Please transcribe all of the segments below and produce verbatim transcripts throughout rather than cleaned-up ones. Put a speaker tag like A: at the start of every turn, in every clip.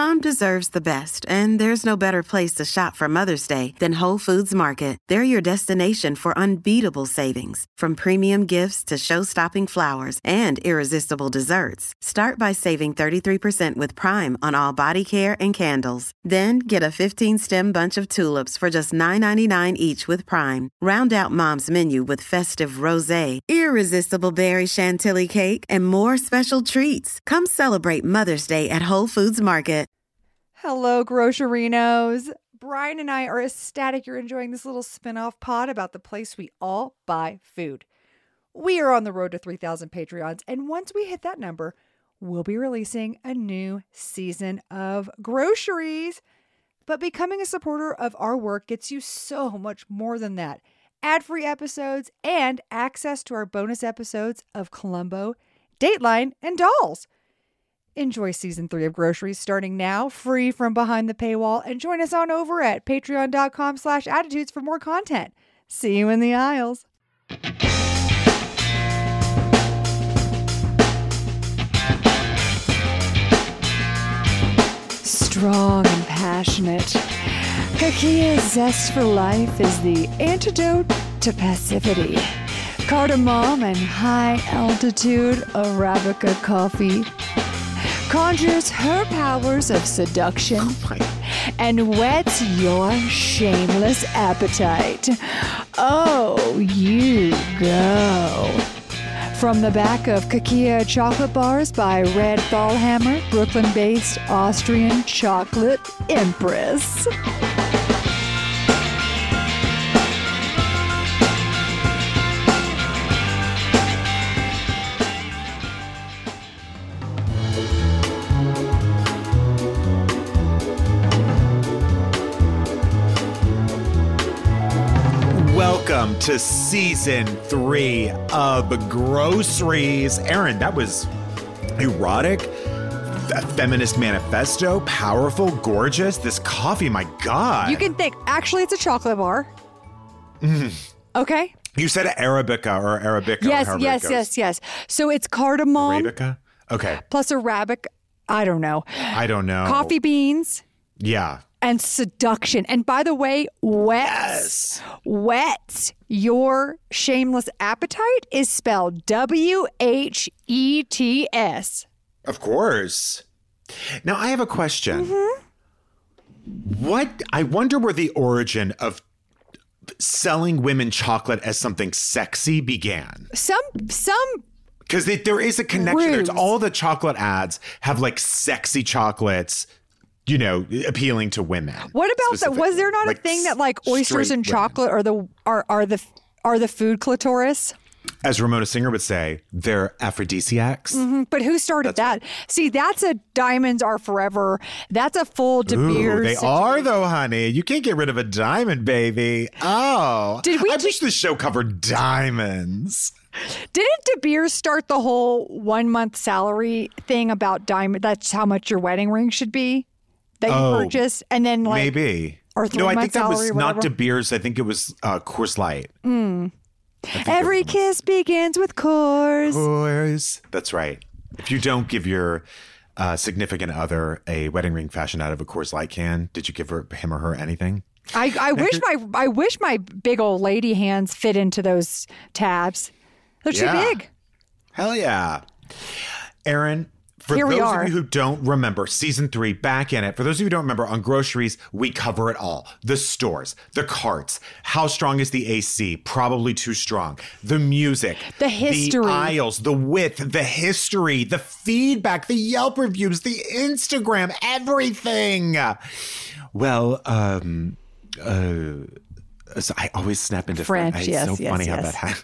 A: Mom deserves the best, and there's no better place to shop for Mother's Day than Whole Foods Market. They're your destination for unbeatable savings, from premium gifts to show-stopping flowers and irresistible desserts. Start by saving thirty-three percent with Prime on all body care and candles. Then get a fifteen-stem bunch of tulips for just nine ninety-nine each with Prime. Round out Mom's menu with festive rosé, irresistible berry chantilly cake, and more special treats. Come celebrate Mother's Day at Whole Foods Market.
B: Hello, Groceриnos. Brian and I are ecstatic you're enjoying this little spin-off pod about the place we all buy food. We are on the road to three thousand Patreons, and once we hit that number, we'll be releasing a new season of Groceries. But becoming a supporter of our work gets you so much more than that. Ad-free episodes and access to our bonus episodes of Columbo, Dateline, and Dolls. Enjoy season three of Groceries starting now, free from behind the paywall, and join us on over at patreon.com slash attitudes for more content. See you in the aisles. Strong and passionate, Kakia's zest for life is the antidote to passivity. Cardamom and high-altitude Arabica coffee conjures her powers of seduction oh and whets your shameless appetite. Oh, you go. From the back of Kakia Chocolate Bars by Red Ballhammer, Brooklyn-based Austrian chocolate empress.
C: Welcome to season three of Groceries. Aaron, that was erotic, a feminist manifesto, powerful, gorgeous. This coffee, my God.
B: You can think, actually, it's a chocolate bar. Mm. Okay.
C: You said Arabica or Arabica.
B: Yes,
C: or
B: yes, yes, yes. So it's cardamom.
C: Arabica? Okay.
B: Plus Arabic, I don't know.
C: I don't know.
B: Coffee beans.
C: Yeah.
B: And seduction. And by the way, wets,
C: yes.
B: wets your shameless appetite is spelled W H E T S.
C: Of course. Now, I have a question.
B: Mm-hmm.
C: What, I wonder where the origin of selling women chocolate as something sexy began.
B: Some, some.
C: Because there is a connection.
B: Ruse.
C: There's all the chocolate ads have like sexy chocolates, you know, appealing to women.
B: What about that? Was there not like a thing that like oysters and chocolate are the are are the are the food clitoris?
C: As Ramona Singer would say, they're aphrodisiacs.
B: Mm-hmm. But who started that's that? Right. See, that's a diamonds are forever. That's a full De Beers.
C: They situation. Are though, honey. You can't get rid of a diamond, baby. Oh,
B: did we?
C: I
B: t-
C: wish this show covered diamonds.
B: Didn't De Beers start the whole one month salary thing about diamond? That's how much your wedding ring should be. That you
C: oh,
B: purchase, and then like
C: maybe
B: or three
C: no, I
B: month
C: think that was not
B: whatever.
C: De Beers. I think it was uh, Coors Light.
B: Mm. Every kiss begins with Coors.
C: Coors. That's right. If you don't give your uh, significant other a wedding ring fashioned out of a Coors Light can, did you give her, him or her anything?
B: I, I wish my I wish my big old lady hands fit into those tabs. They're too
C: yeah.
B: big.
C: Hell yeah, Aaron. For
B: Here
C: those
B: we are.
C: of you who don't remember, season three, back in it. For those of you who don't remember, on Groceries, we cover it all. The stores, the carts, how strong is the A C? Probably too strong. The music.
B: The history.
C: The aisles, the width, the history, the feedback, the Yelp reviews, the Instagram, everything. Well, um, uh, so I always snap into
B: French.
C: French.
B: Yes,
C: It's so
B: yes,
C: funny
B: yes.
C: how that happens.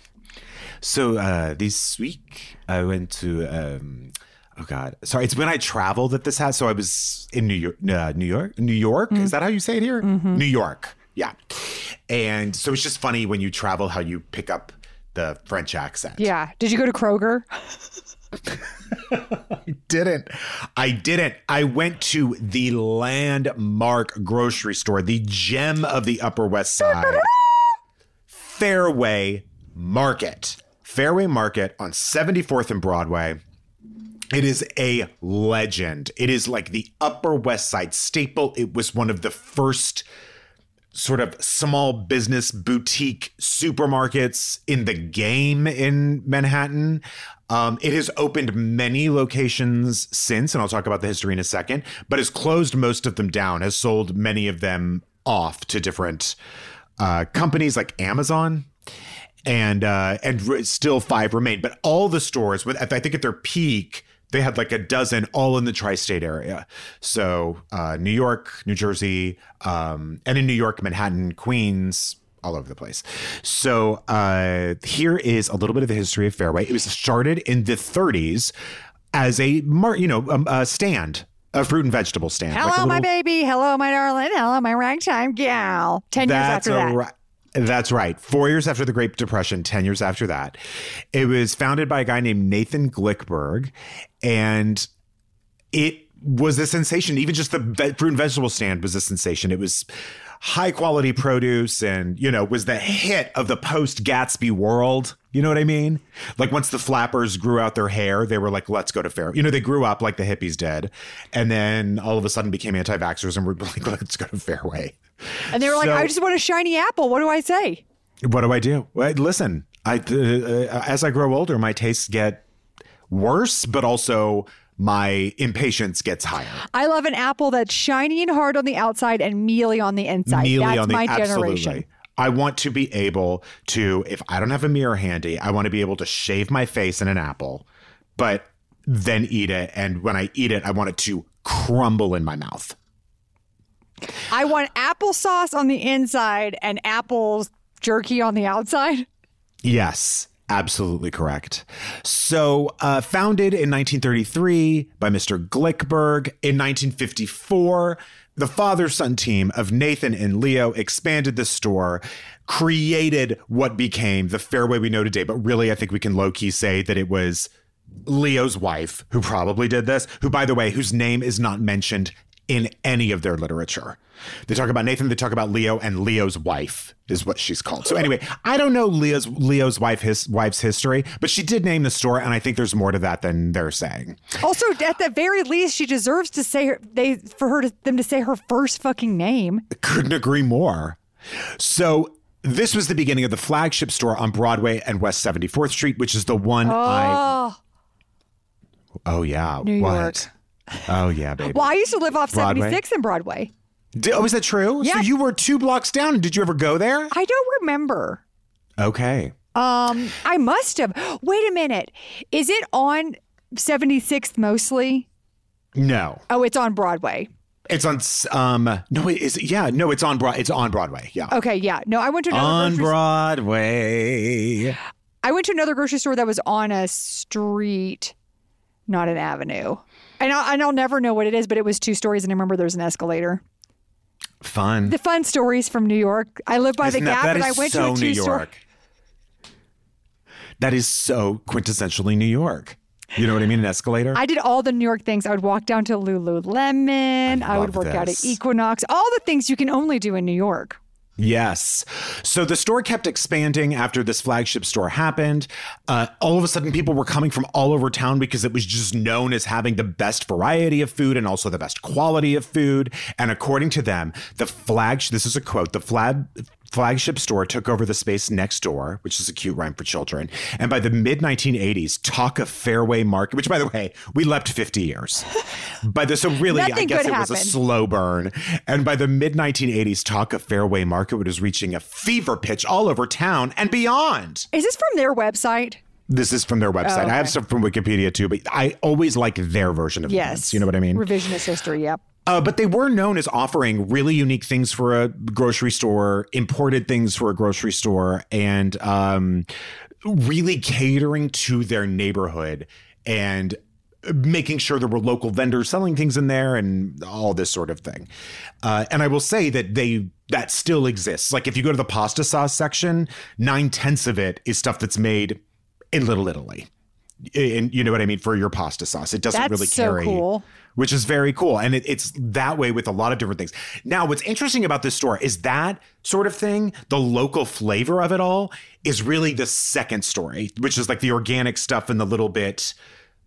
C: So uh, this week, I went to... Um, Oh God! Sorry, it's when I traveled that this has. So I was in New York, uh, New York, New York. Mm. Is that how you say it here?
B: Mm-hmm.
C: New York, yeah. And so it's just funny when you travel how you pick up the French accent.
B: Yeah. Did you go to Kroger?
C: I didn't. I didn't. I went to the landmark grocery store, the gem of the Upper West Side, Fairway Market. Fairway Market on seventy-fourth and Broadway. It is a legend. It is like the Upper West Side staple. It was one of the first sort of small business boutique supermarkets in the game in Manhattan. Um, it has opened many locations since, and I'll talk about the history in a second, but has closed most of them down, has sold many of them off to different uh, companies like Amazon. And uh, and r- still five remain. But all the stores, with I think at their peak, they had like a dozen all in the tri-state area. So uh, New York, New Jersey, um, and in New York, Manhattan, Queens, all over the place. So uh, here is a little bit of the history of Fairway. It was started in the thirties as a, mar- you know, um, a stand, a fruit and vegetable stand.
B: Hello,
C: like a little-
B: my baby. Hello, my darling. Hello, my ragtime gal. Ten years
C: That's
B: after that.
C: Right. That's right. Four years after the Great Depression, ten years after that. It was founded by a guy named Nathan Glickberg, and it was a sensation. Even just the ve- fruit and vegetable stand was a sensation. It was high quality produce and, you know, was the hit of the post Gatsby world. You know what I mean? Like once the flappers grew out their hair, they were like, let's go to Fairway. You know, they grew up like the hippies did. And then all of a sudden became anti-vaxxers and were like, let's go to Fairway.
B: And they were like,
C: So-
B: I just want a shiny apple. What do I say?
C: What do I do? Well, listen, I, uh, uh, as I grow older, my tastes get worse, but also my impatience gets higher.
B: I love an apple that's shiny and hard on the outside and mealy on the inside.
C: Mealy
B: That's
C: on the,
B: my
C: absolutely.
B: generation.
C: I want to be able to, if I don't have a mirror handy, I want to be able to shave my face in an apple, but then eat it. And when I eat it, I want it to crumble in my mouth.
B: I want applesauce on the inside and apple jerky on the outside.
C: Yes, absolutely correct. So uh, founded in nineteen thirty-three by Mister Glickberg. In nineteen fifty-four, the father-son team of Nathan and Leo expanded the store, created what became the Fairway we know today. But really, I think we can low-key say that it was Leo's wife who probably did this, who, by the way, whose name is not mentioned in any of their literature. They talk about Nathan, they talk about Leo, and Leo's wife is what she's called. So anyway, I don't know Leo's Leo's wife his wife's history, but she did name the store, and I think there's more to that than they're saying.
B: Also, at the very least, she deserves to say her, they for her to, them to say her first fucking name.
C: Couldn't agree more. So this was the beginning of the flagship store on Broadway and West seventy-fourth Street, which is the one
B: Oh,
C: I Oh yeah.
B: New
C: what?
B: York.
C: Oh yeah, baby.
B: Well, I used to live off
C: Broadway?
B: seventy-six in Broadway.
C: Did, oh, is that true?
B: Yeah.
C: So you were two blocks down. Did you ever go there?
B: I don't remember.
C: Okay.
B: Um, I must have. Wait a minute. Is it on seventy-sixth mostly?
C: No.
B: Oh, it's on Broadway.
C: It's on um no it is yeah no it's on Broad it's on Broadway yeah
B: Okay, yeah. No, I went to another
C: on
B: grocery
C: Broadway.
B: I went to another grocery store that was on a street, not an avenue. And I'll, and I'll never know what it is, but it was two stories, and I remember there's an escalator.
C: Fun.
B: The fun stories from New York. I live by
C: Isn't
B: the
C: that,
B: Gap,
C: that
B: and I
C: is
B: went
C: so
B: to a
C: New
B: two-store.
C: York. That is so quintessentially New York. You know what I mean? An escalator.
B: I did all the New York things. I would walk down to Lululemon. I,
C: I
B: would
C: love
B: work out at
C: this.
B: Equinox. All the things you can only do in New York.
C: Yes. So the store kept expanding after this flagship store happened. Uh, all of a sudden, people were coming from all over town because it was just known as having the best variety of food and also the best quality of food. And according to them, the flagship, this is a quote, the flag, flagship store took over the space next door, which is a cute rhyme for children. And by the mid nineteen eighties, talk of Fairway Market, which, by the way, we leapt fifty years. By the, so really, I
B: Nothing
C: guess
B: good
C: it was a
B: happened.
C: slow burn. And by the mid nineteen eighties, talk of Fairway Market was reaching a fever pitch all over town and beyond.
B: Is this from their website?
C: This is from their website.
B: okay.
C: I have stuff from Wikipedia too, but I always like their version of
B: Yes.
C: events. You know what I mean?
B: Revisionist history, yep.
C: Uh, but they were known as offering really unique things for a grocery store, imported things for a grocery store, and um, really catering to their neighborhood and making sure there were local vendors selling things in there and all this sort of thing. Uh, and I will say that they that still exists. Like if you go to the pasta sauce section, nine tenths of it is stuff that's made in Little Italy. And you know what I mean? For your pasta sauce, it doesn't
B: That's
C: really
B: so
C: carry,
B: cool.
C: which is very cool. And it, it's that way with a lot of different things. Now, what's interesting about this store is that sort of thing, the local flavor of it all is really the second story, which is like the organic stuff and the little bit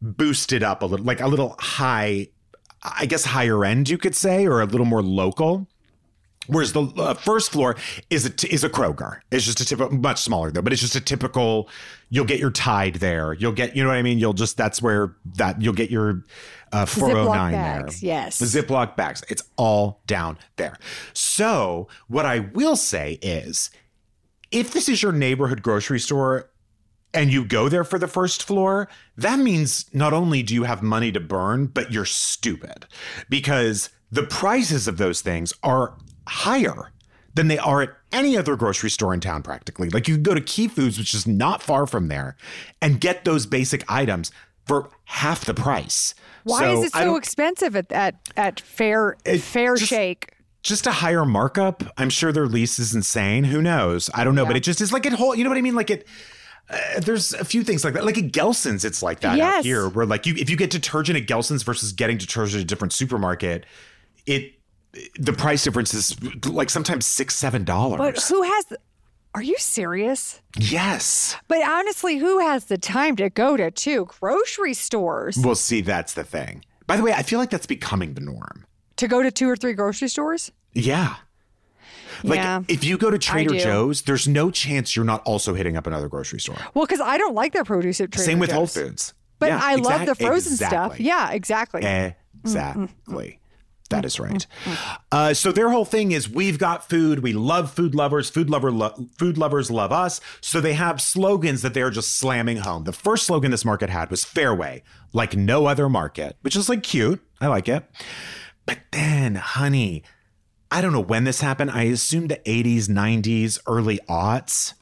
C: boosted up a little, like a little high, I guess higher end, you could say, or a little more local. Whereas the uh, first floor is a, t- is a Kroger. It's just a typical, much smaller though, but it's just a typical, you'll get your Tide there. You'll get, you know what I mean? You'll just, that's where that, you'll get your uh, four oh nine there.
B: Bags, yes.
C: The Ziploc bags. It's all down there. So what I will say is, if this is your neighborhood grocery store and you go there for the first floor, that means not only do you have money to burn, but you're stupid, because the prices of those things are higher than they are at any other grocery store in town practically. Like you can go to Key Foods, which is not far from there, and get those basic items for half the price.
B: Why
C: so
B: is it so expensive at at, at Fair Fair
C: just,
B: Shake?
C: Just a higher markup. I'm sure their lease is insane. Who knows? I don't know, yeah. But it just is like it whole, you know what I mean? Like it, uh, there's a few things like that. Like at Gelson's, it's like that
B: yes.
C: out here, where like you, if you get detergent at Gelson's versus getting detergent at a different supermarket, it, the price difference is like sometimes six, seven dollars.
B: But who has, the, are you serious?
C: Yes.
B: But honestly, who has the time to go to two grocery stores?
C: Well, see, that's the thing. By the way, I feel like that's becoming the norm.
B: To go to two or three grocery stores?
C: Yeah. Like
B: yeah,
C: if you go to Trader Joe's, there's no chance you're not also hitting up another grocery store.
B: Well, because I don't like their produce at Trader Joe's.
C: Same with Joe's. Whole Foods.
B: But
C: yeah,
B: I
C: exact,
B: love the frozen
C: exactly.
B: stuff. Yeah, exactly.
C: Exactly.
B: Mm-hmm.
C: That is right. Uh, so their whole thing is, we've got food. We love food lovers. Food lover, lo- food lovers love us. So they have slogans that they're just slamming home. The first slogan this market had was Fairway, like no other market, which is like cute. I like it. But then, honey, I don't know when this happened. I assume the eighties, nineties, early aughts.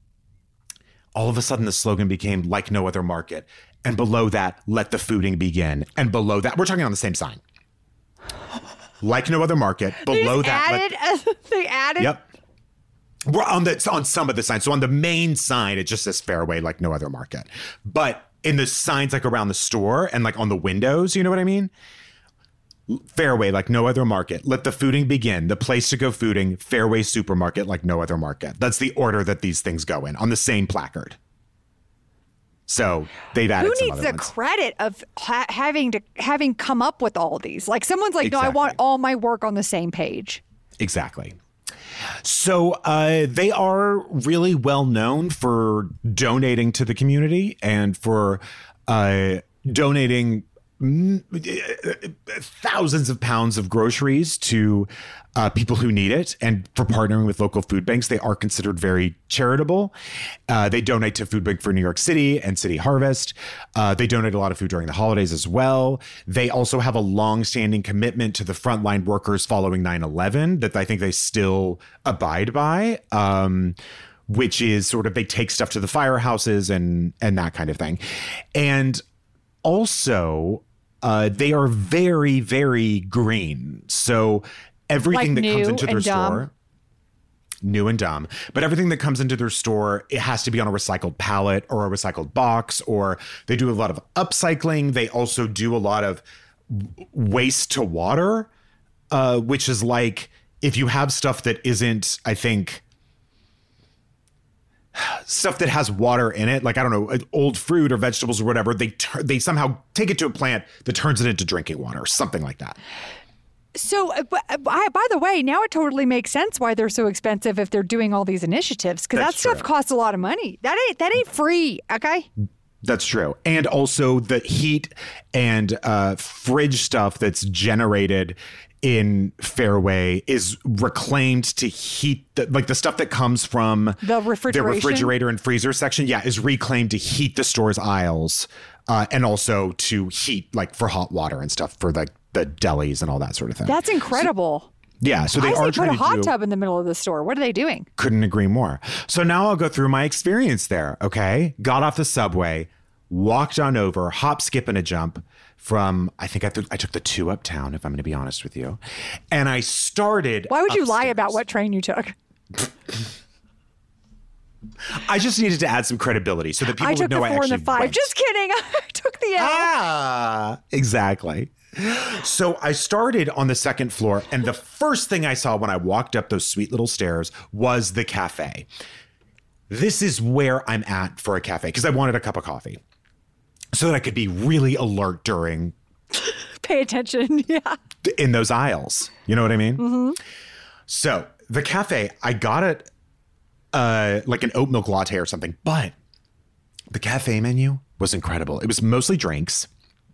C: All of a sudden, the slogan became like no other market. And below that, let the fooding begin. And below that, we're talking on the same sign. Like no other market. Below
B: they
C: that,
B: added,
C: let,
B: they added.
C: Yep. We're on the on some of the signs. So on the main sign, it just says Fairway, like no other market. But in the signs like around the store and like on the windows, you know what I mean? Fairway, like no other market. Let the fooding begin. The place to go fooding. Fairway Supermarket, like no other market. That's the order that these things go in on the same placard. So they've added
B: Who
C: some
B: needs
C: other
B: the
C: ones.
B: credit of ha- having to having come up with all these? Like someone's like,
C: Exactly.
B: no, I want all my work on the same page.
C: Exactly. So uh, they are really well known for donating to the community and for uh, donating thousands of pounds of groceries to uh, people who need it, and for partnering with local food banks. They are considered very charitable. Uh, they donate to Food Bank for New York City and City Harvest. Uh, they donate a lot of food during the holidays as well. They also have a long-standing commitment to the frontline workers following nine eleven that I think they still abide by. Um, which is sort of, they take stuff to the firehouses and and that kind of thing. And also, uh, they are very, very green. So everything
B: like
C: that comes into their
B: dumb.
C: store, new and dumb, but everything that comes into their store, it has to be on a recycled pallet or a recycled box, or they do a lot of upcycling. They also do a lot of waste to water, uh, which is like, if you have stuff that isn't, I think, stuff that has water in it, like, I don't know, old fruit or vegetables or whatever, they tur- they somehow take it to a plant that turns it into drinking water or something like that.
B: So, uh, I, by the way, now it totally makes sense why they're so expensive if they're doing all these initiatives, because that
C: That's
B: stuff
C: true.
B: costs a lot of money. That ain't that ain't free, okay?
C: That's true. And also the heat and uh, fridge stuff that's generated in Fairway is reclaimed to heat, the, like the stuff that comes from
B: The refrigeration?
C: the refrigerator and freezer section. Yeah, is reclaimed to heat the store's aisles uh, and also to heat like for hot water and stuff for the, the delis and all that sort of thing.
B: That's incredible.
C: Yeah, so they
B: I
C: are
B: say put
C: trying
B: a
C: to
B: hot
C: do,
B: tub in the middle of the store. What are they doing?
C: Couldn't agree more. So now I'll go through my experience there, okay? Got off the subway, walked on over, hop, skip, and a jump from, I think I, th- I took the two uptown, if I'm going to be honest with you. And I started
B: Why would you lie
C: upstairs.
B: about what train you took?
C: I just needed to add some credibility so that people
B: I
C: would
B: took
C: know
B: the
C: I
B: four and
C: actually
B: the five.
C: went.
B: Just kidding. I took the L.
C: Ah, exactly. So I started on the second floor, and the first thing I saw when I walked up those sweet little stairs was the cafe. This is where I'm at for a cafe, because I wanted a cup of coffee. so that I could be really alert during
B: Pay attention. Yeah.
C: in those aisles. You know what I mean?
B: Mm-hmm.
C: So the cafe, I got it uh, like an oat milk latte or something, but the cafe menu was incredible. It was mostly drinks.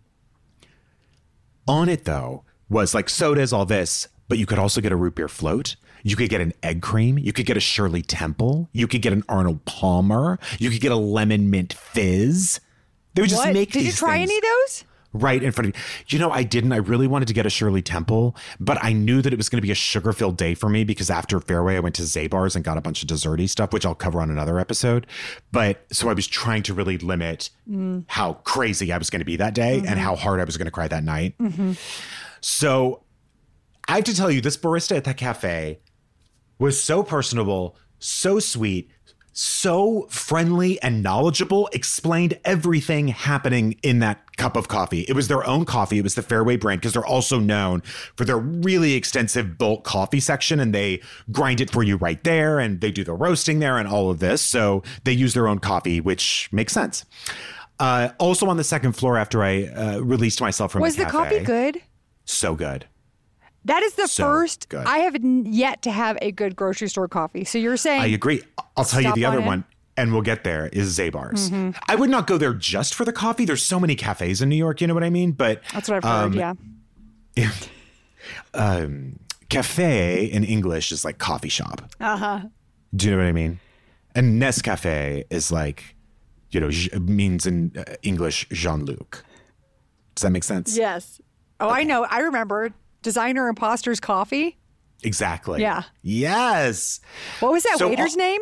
C: On it, though, was like sodas, all this, but you could also get a root beer float. You could get an egg cream. You could get a Shirley Temple. You could get an Arnold Palmer. You could get a lemon mint fizz. They would just
B: What?
C: make
B: Did
C: these
B: you try
C: things
B: any of those?
C: right in front of you. You know, I didn't. I really wanted to get a Shirley Temple, but I knew that it was going to be a sugar-filled day for me because after Fairway, I went to Zabar's and got a bunch of desserty stuff, which I'll cover on another episode. But so I was trying to really limit mm. how crazy I was going to be that day mm-hmm. and how hard I was going to cry that night. Mm-hmm. So I have to tell you, this barista at that cafe was so personable, so sweet, so friendly and knowledgeable, explained everything happening in that cup of coffee. It was their own coffee. It was the Fairway brand because they're also known for their really extensive bulk coffee section, and they grind it for you right there, and they do the roasting there and all of this. So they use their own coffee, which makes sense. Uh, also on the second floor after I uh, released myself from
B: was
C: the cafe.
B: Was the coffee good?
C: So good.
B: That is the
C: so
B: first.
C: Good.
B: I have yet to have a good grocery store coffee. So you're saying.
C: I agree. I'll tell you the other
B: on
C: one, and we'll get there, is Zabar's. Mm-hmm. I would not go there just for the coffee. There's so many cafes in New York. You know what I mean? But
B: that's what I've
C: um,
B: heard. Yeah.
C: um, cafe in English is like coffee shop.
B: Uh huh.
C: Do you know what I mean? And Nescafe is like, you know, means in uh, English Jean-Luc. Does that make sense?
B: Yes. Oh, okay. I know. I remember. Designer Imposters Coffee?
C: Exactly.
B: Yeah.
C: Yes.
B: What was that
C: so,
B: waiter's
C: uh,
B: name?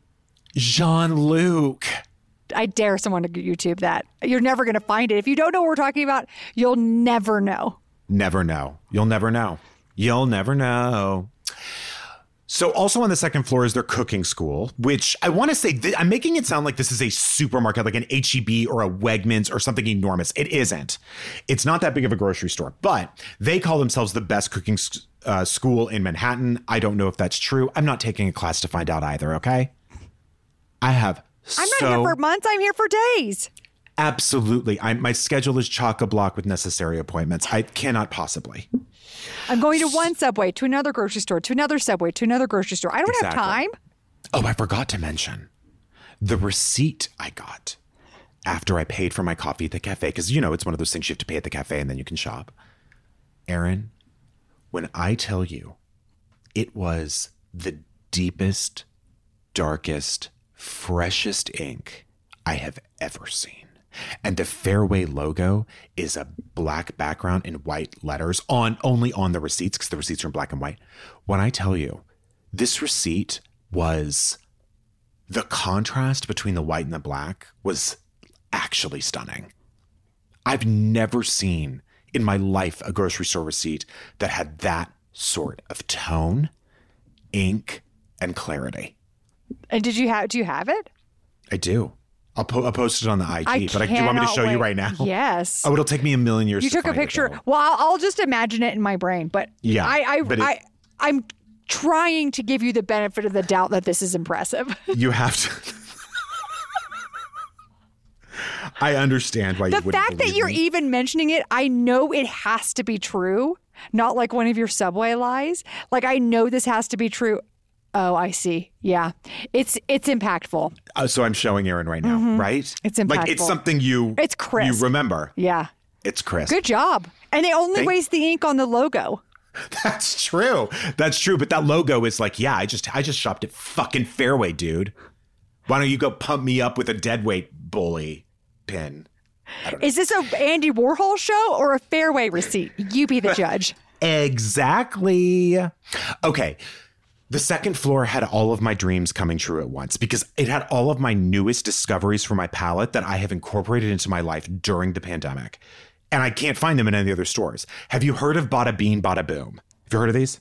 C: Jean-Luc.
B: I dare someone to YouTube that. You're never going to find it. If you don't know what we're talking about, you'll never know.
C: Never know. You'll never know. You'll never know. So also on the second floor is their cooking school, which I want to say, th- I'm making it sound like this is a supermarket, like an H E B or a Wegmans or something enormous. It isn't. It's not that big of a grocery store, but they call themselves the best cooking uh, school in Manhattan. I don't know if that's true. I'm not taking a class to find out either, okay? I have
B: I'm
C: so,
B: not here for months. I'm here for days.
C: Absolutely. I'm, my schedule is chock-a-block with necessary appointments. I cannot possibly.
B: I'm going to one Subway, to another grocery store, to another Subway, to another grocery store. I don't
C: exactly.
B: have time.
C: Oh, I forgot to mention the receipt I got after I paid for my coffee at the cafe, because, you know, it's one of those things you have to pay at the cafe and then you can shop. Erin, when I tell you it was the deepest, darkest, freshest ink I have ever seen. And the Fairway logo is a black background in white letters on only on the receipts, because the receipts are in black and white. When I tell you, this receipt was, the contrast between the white and the black was actually stunning. I've never seen in my life a grocery store receipt that had that sort of tone, ink, and clarity.
B: And did you have? Do you have it?
C: I do. I'll, po- I'll post it on the I G,
B: I
C: but I, do you want me to show
B: wait.
C: you right now?
B: Yes.
C: Oh, it'll take me a million years.
B: You
C: to
B: took a
C: find
B: picture.
C: It,
B: well, I'll, I'll just imagine it in my brain. But
C: yeah,
B: I, I,
C: but it,
B: I, I'm trying to give you the benefit of the doubt that this is impressive.
C: You have to. I understand why
B: the
C: you wouldn't
B: fact that you're
C: me.
B: even mentioning it, I know it has to be true. Not like one of your Subway lies. Like, I know this has to be true. Oh, I see. Yeah. It's it's impactful.
C: Uh, so I'm showing Erin right now, mm-hmm. right?
B: It's impactful.
C: Like, it's something you,
B: it's crisp.
C: You remember.
B: Yeah.
C: It's crisp.
B: Good job. And they only
C: Thank-
B: waste the ink on the logo.
C: That's true. That's true. But that logo is like, yeah, I just I just shopped at fucking Fairway, dude. Why don't you go pump me up with a deadweight bully pin?
B: Is this a Andy Warhol show or a Fairway receipt? You be the judge.
C: Exactly. Okay. The second floor had all of my dreams coming true at once because it had all of my newest discoveries for my palate that I have incorporated into my life during the pandemic. And I can't find them in any other stores. Have you heard of Bada Bean, Bada Boom? Have you heard of these?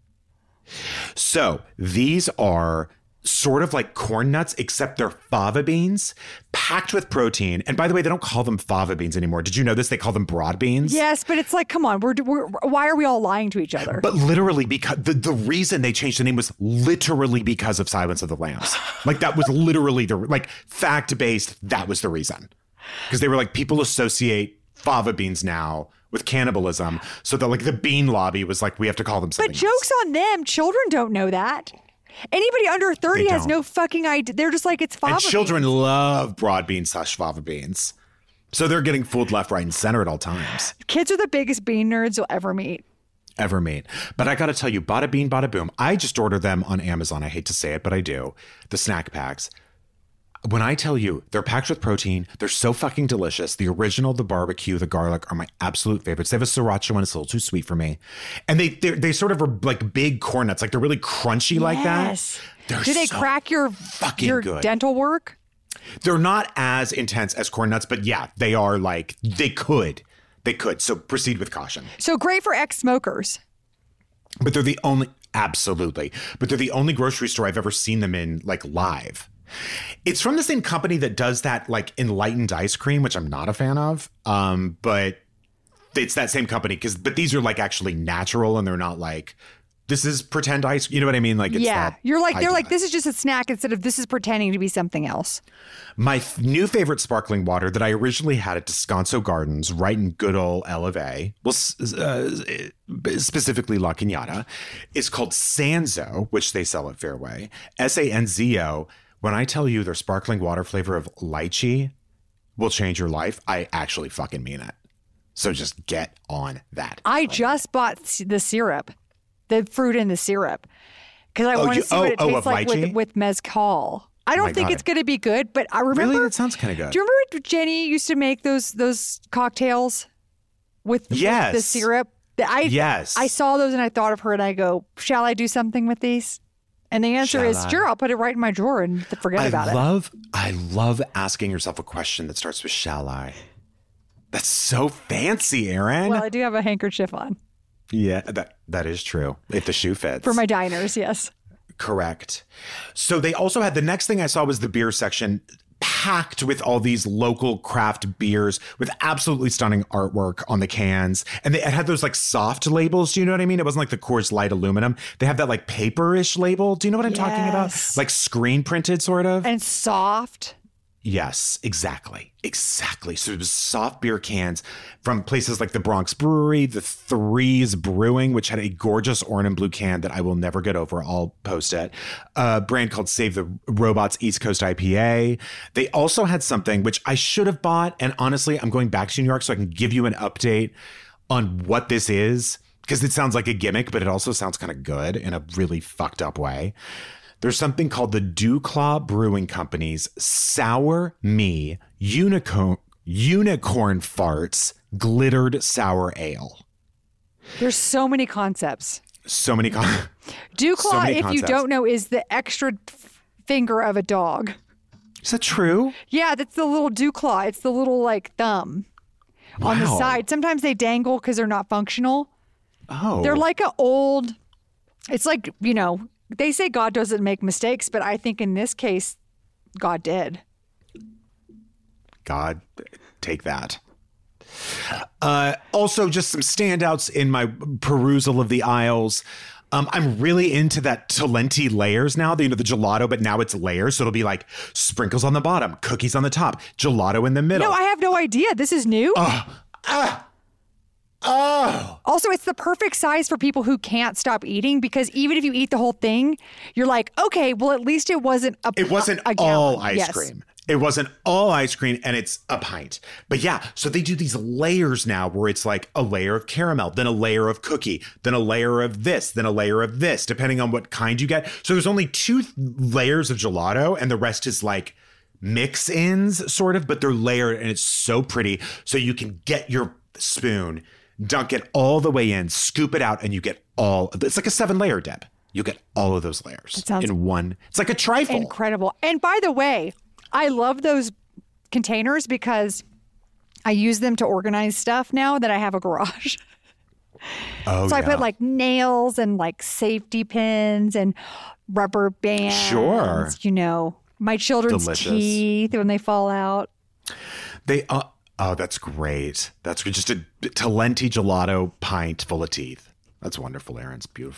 C: So these are sort of like corn nuts, except they're fava beans packed with protein. And by the way, they don't call them fava beans anymore. Did you know this? They call them broad beans.
B: Yes, but it's like, come on, we're, we're why are we all lying to each other?
C: But literally, because the, the reason they changed the name was literally because of Silence of the Lambs. Like, that was literally the, like, fact-based, that was the reason. Because they were like, people associate fava beans now with cannibalism. So the like the bean lobby was like, we have to call them something
B: But joke's
C: else.
B: on them. Children don't know that. Anybody under thirty
C: They
B: has
C: don't.
B: no fucking idea. They're just like, it's fava
C: And children
B: beans.
C: love broad beans slash fava beans. So they're getting fooled left, right, and center at all times.
B: Kids are the biggest bean nerds you'll ever meet.
C: Ever made. But I got to tell you, bada bean, bada boom. I just ordered them on Amazon. I hate to say it, but I do. The snack packs. When I tell you they're packed with protein, they're so fucking delicious. The original, the barbecue, the garlic are my absolute favorites. They have a sriracha one. It's a little too sweet for me. And they they sort of are like big corn nuts. Like they're really crunchy like that.
B: Yes.
C: They're
B: Do they
C: so
B: crack your,
C: fucking
B: your
C: good.
B: dental work?
C: They're not as intense as corn nuts, but yeah, they are like, they could. They could. So proceed with caution.
B: So great for ex-smokers.
C: But they're the only, absolutely. But they're the only grocery store I've ever seen them in like live. It's from the same company that does that like enlightened ice cream, which I'm not a fan of. Um, but it's that same company because, but these are like actually natural and they're not like, this is pretend ice. You know what I mean? Like, it's
B: Yeah.
C: that
B: You're like, they're
C: idea.
B: like, this is just a snack instead of this is pretending to be something else.
C: My f- new favorite sparkling water that I originally had at Descanso Gardens, right in good old L of A, well, s- uh, specifically La Cañada, is called Sanzo, which they sell at Fairway. S A N Z O. When I tell you their sparkling water flavor of lychee will change your life, I actually fucking mean it. So just get on that.
B: I just bought s- the syrup, the fruit in the syrup, because I
C: Oh,
B: want to
C: you-
B: see what
C: oh,
B: it
C: oh,
B: tastes
C: of
B: like with,
C: lychee?
B: with mezcal. I don't
C: my
B: think
C: God.
B: it's going to be good, but I remember.
C: Really? That sounds kind of good.
B: Do you remember Jenny used to make those those cocktails with, with
C: Yes.
B: the syrup? The- I,
C: Yes.
B: I saw those and I thought of her and I go, shall I do something with these? And the answer
C: Shall
B: is,
C: I?
B: sure, I'll put it right in my drawer and forget
C: I
B: about it.
C: love, I love asking yourself a question that starts with shall I? That's so fancy, Aaron.
B: Well, I do have a handkerchief on
C: Yeah, that that is true. If the shoe fits.
B: for my diners, yes.
C: Correct. So they also had, the next thing I saw was the beer section packed with all these local craft beers with absolutely stunning artwork on the cans. And they it had those like soft labels. Do you know what I mean? It wasn't like the Coors Light aluminum. They have that like paperish label. Do you know what I'm talking about?
B: Yes.
C: Like screen printed sort of.
B: And soft.
C: Yes, exactly. Exactly. So it was soft beer cans from places like the Bronx Brewery, the Threes Brewing, which had a gorgeous orange and blue can that I will never get over. I'll post it. A brand called Save the Robots East Coast I P A. They also had something which I should have bought. And honestly, I'm going back to New York so I can give you an update on what this is, because it sounds like a gimmick, but it also sounds kind of good in a really fucked up way. There's something called the Dewclaw Brewing Company's Sour Me Unicorn Unicorn Farts Glittered Sour Ale.
B: There's so many concepts.
C: So many con-
B: Dewclaw,
C: So many
B: if you
C: concepts.
B: don't know, is the extra f- finger of a dog.
C: Is that true?
B: Yeah, that's the little dew claw. It's the little like thumb on the
C: Wow.
B: side. Sometimes they dangle because they're not functional.
C: Oh.
B: They're like an old, it's like, you know, they say God doesn't make mistakes, but I think in this case, God did.
C: God, take that. Uh, also, just some standouts in my perusal of the aisles. Um, I'm really into that Talenti layers now. You know, the gelato, but now it's layers. So it'll be like sprinkles on the bottom, cookies on the top, gelato in the middle.
B: No, I have no idea. This is new.
C: Oh,
B: Also, it's the perfect size for people who can't stop eating because even if you eat the whole thing, you're like, okay, well, at least it wasn't a
C: it wasn't
B: a
C: all
B: gallon.
C: ice
B: Yes.
C: cream. It wasn't all ice cream, and it's a pint. But yeah, so they do these layers now where it's like a layer of caramel, then a layer of cookie, then a layer of this, then a layer of this, depending on what kind you get. So there's only two th- layers of gelato, and the rest is like mix-ins, sort of, but they're layered, and it's so pretty. So you can get your spoon, dunk it all the way in, scoop it out, and you get all, it's like a seven-layer dip. You get all of those layers
B: sounds
C: in one. It's like a trifle.
B: Incredible. And by the way, I love those containers because I use them to organize stuff now that I have a garage.
C: Oh,
B: So I
C: yeah.
B: put like nails and like safety pins and rubber bands.
C: Sure.
B: You know, my children's
C: Delicious.
B: teeth when they fall out.
C: They uh, oh, that's great. That's good. Just a Talenti gelato pint full of teeth. That's wonderful, Aaron. It's beautiful.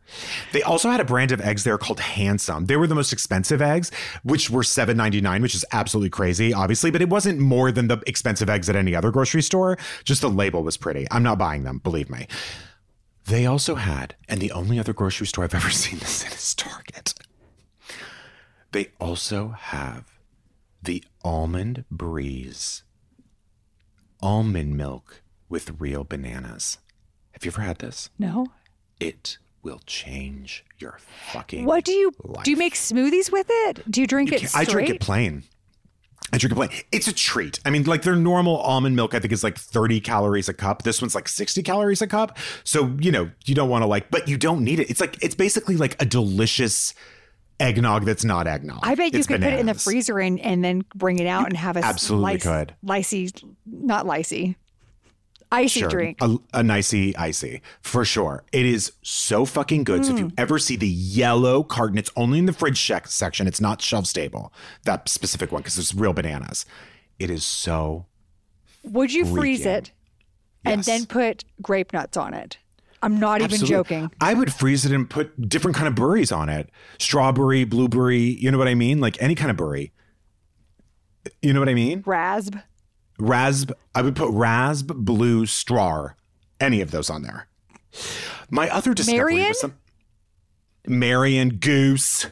C: They also had a brand of eggs there called Handsome. They were the most expensive eggs, which were seven ninety-nine, which is absolutely crazy, obviously, but it wasn't more than the expensive eggs at any other grocery store. Just the label was pretty. I'm not buying them, believe me. They also had, and the only other grocery store I've ever seen this in is Target. They also have the Almond Breeze almond milk with real bananas. Have you ever had this?
B: No.
C: It will change your fucking
B: What do you
C: life.
B: do? You make smoothies with it? Do you drink
C: You
B: it
C: can-
B: straight?
C: I drink it plain. I drink it plain. It's a treat. I mean, like their normal almond milk, I think is like thirty calories a cup. This one's like sixty calories a cup. So, you know, you don't want to like, but you don't need it. It's like, it's basically like a delicious eggnog that's not eggnog.
B: I bet you
C: It's
B: could put it in the
C: bananas.
B: freezer and, and then bring it out and have a
C: absolutely
B: lice,
C: could.
B: Licey, not licey, icy
C: Sure.
B: drink.
C: A, a nicey icy for sure. It is so fucking good. So if you ever see the yellow carton, it's only in the fridge check section. It's not shelf stable, that specific one, because it's real bananas. It is so
B: Would you freeze
C: freaking-
B: it and
C: Yes.
B: then put grape nuts on it? I'm not even
C: Absolutely.
B: joking.
C: I would freeze it and put different kind of berries on it. Strawberry, blueberry, you know what I mean? Like any kind of berry. You know what I mean?
B: Rasp.
C: Rasp, I would put rasp, blue, straw, any of those on there. My other discovery
B: Marion?
C: was some Marion Goose.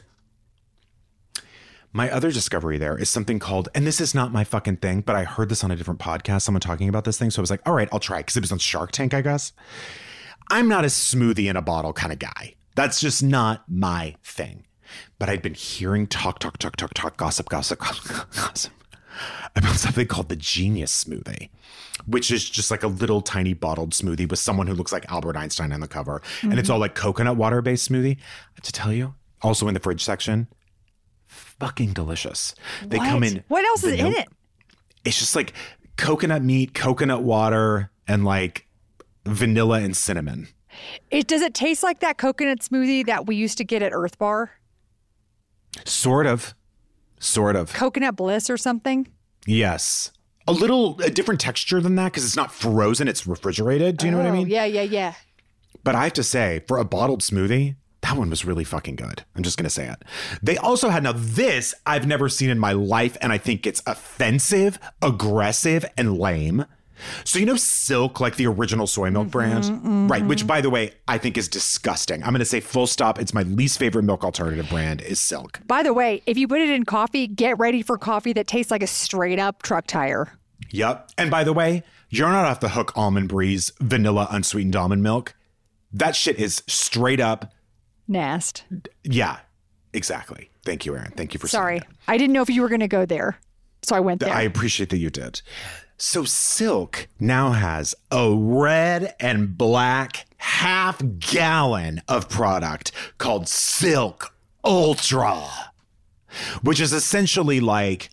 C: My other discovery there is something called, and this is not my fucking thing, but I heard this on a different podcast, someone talking about this thing. So I was like, all right, I'll try it because it was on Shark Tank, I guess. I'm not a smoothie in a bottle kind of guy. That's just not my thing. But I'd been hearing talk, talk, talk, talk, talk, gossip, gossip, gossip about something called the Genius Smoothie, which is just like a little tiny bottled smoothie with someone who looks like Albert Einstein on the cover. Mm-hmm. And it's all like coconut water based smoothie. I have to tell you, also in the fridge section, fucking delicious. They
B: What?
C: come in.
B: What else is
C: vanilla-
B: in it?
C: It's just like coconut meat, coconut water, and like vanilla and cinnamon.
B: It does it taste like that coconut smoothie that we used to get at Earth Bar?
C: Sort of. Sort of.
B: Coconut Bliss or something?
C: Yes. A little a different texture than that because it's not frozen, it's refrigerated. Do you know what I
B: Oh,
C: mean?
B: Yeah, yeah, yeah.
C: But I have to say, for a bottled smoothie, that one was really fucking good. I'm just going to say it. They also had, now this I've never seen in my life, and I think it's offensive, aggressive, and lame. So you know Silk, like the original soy milk brand?
B: mm-hmm.
C: Right, which by the way, I think is disgusting. I'm going to say full stop. It's my least favorite milk alternative brand is Silk.
B: By the way, if you put it in coffee, get ready for coffee that tastes like a straight up truck tire.
C: Yep. And by the way, you're not off the hook Almond Breeze vanilla unsweetened almond milk. That shit is straight up.
B: Nast.
C: Yeah, exactly. Thank you, Erin. Thank you for
B: Sorry.
C: saying
B: I didn't know if you were going to go there. So I went
C: that.
B: there.
C: I appreciate that you did. So Silk now has a red and black half gallon of product called Silk Ultra, which is essentially like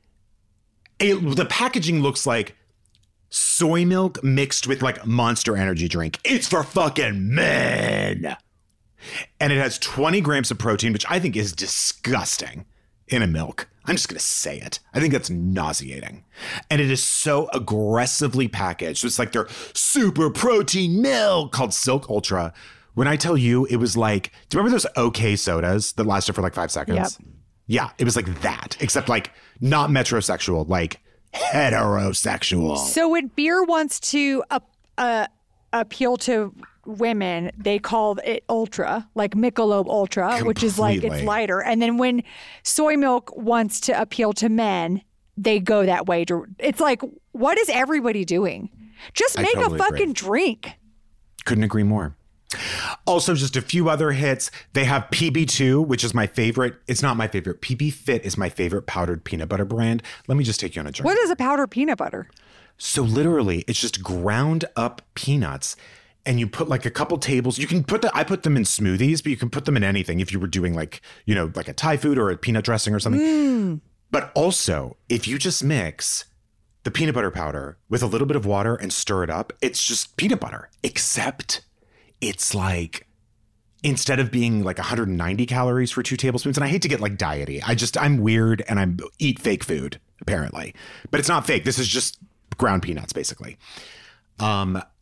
C: a, the packaging looks like soy milk mixed with like Monster Energy drink. It's for fucking men. And it has twenty grams of protein, which I think is disgusting in a milk. I'm just going to say it. I think that's nauseating. And it is so aggressively packaged. So it's like their super protein milk called Silk Ultra. When I tell you, it was like, do you remember those OK sodas that lasted for like five seconds?
B: Yep.
C: Yeah, it was like that, except like not metrosexual, like heterosexual.
B: So when beer wants to uh, uh, appeal to women, they call it ultra, like Michelob Ultra, which is like it's
C: Completely.
B: lighter. And then when soy milk wants to appeal to men, they go that way. To, it's like, what is everybody doing? Just
C: I
B: make
C: totally
B: a fucking
C: agree.
B: drink.
C: Couldn't agree more. Also, just a few other hits. They have P B two, which is my favorite. It's not my favorite. P B Fit is my favorite powdered peanut butter brand. Let me just take you on a journey.
B: What is a powdered peanut butter?
C: So literally, it's just ground up peanuts. And you put like a couple tables. You can put the, I put them in smoothies, but you can put them in anything if you were doing like, you know, like a Thai food or a peanut dressing or something.
B: Mm.
C: But also, if you just mix the peanut butter powder with a little bit of water and stir it up, it's just peanut butter, except it's like, instead of being like one hundred ninety calories for two tablespoons, and I hate to get like diety. I just, I'm weird and I eat fake food, apparently. But it's not fake. This is just ground peanuts, basically. Um,